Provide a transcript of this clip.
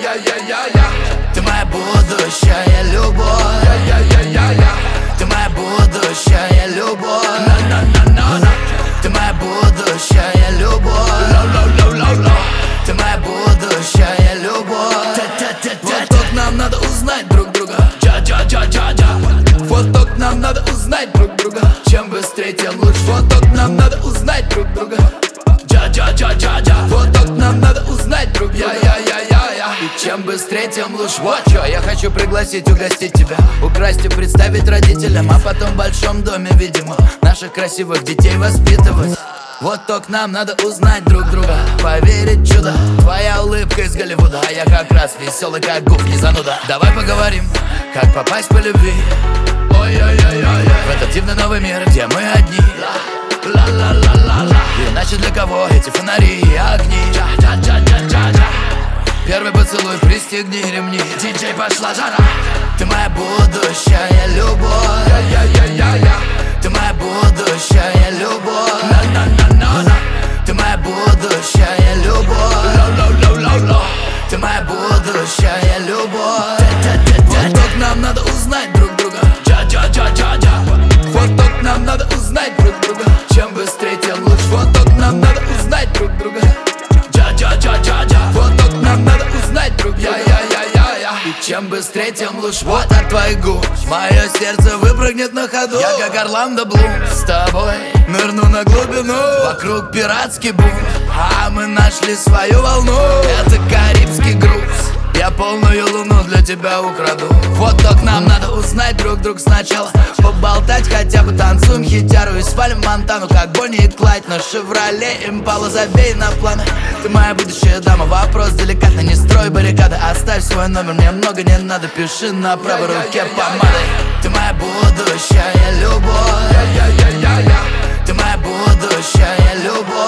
Ты моя будущая любовь. Ты моя будущая любовь. Ты моя будущая любовь. Ты моя будущая любовь. Вот только нам надо узнать друг друга. Вот только нам надо узнать друг друга. Чем быстрее, тем лучше. Вот только нам надо узнать друг друга. Вот только нам надо узнать друг друга. И чем быстрее, тем лучше. Вот чё, я хочу пригласить, угостить тебя, украсть и представить родителям, а потом в большом доме, видимо, наших красивых детей воспитывать. Вот только нам надо узнать друг друга, поверить в чудо. Твоя улыбка из Голливуда, а я как раз веселый, как гуф, не зануда. Давай поговорим, как попасть по любви. В этот дивный новый мир, где мы одни. Иначе для кого эти фонари и огни? Первый поцелуй, пристегни ремни. Диджей, пошла жара. Ты моя будущая любовь. Ты моя будущая любовь. Ты моя будущая любовь. Ты моя будущая любовь. Вот только нам надо узнать друг друга. Вот только нам надо узнать друг друга. Чем быстрее, тем лучше. Вот только нам надо узнать друг друга. Вот только нам надо узнать друг друга. И чем быстрее, тем лучше. Вот от твоих губ мое сердце выпрыгнет на ходу. Я как Орландо Блум с тобой нырну на глубину. Вокруг пиратский бум, а мы нашли свою волну. Это карибский груз, я полную луну для тебя украду. Вот только нам надо узнать друг друга сначала. Поболтать хотя бы, танцуем хитяру и свалим в Монтану, как Бонни и Клайд на Шевроле Импала. Забей на планы, ты моя будущая дама. Вопрос деликатный, не строй баррикады. Оставь свой номер, мне много не надо. Пиши на правой руке помадой. Ты моя будущая любовь. Ты моя будущая любовь.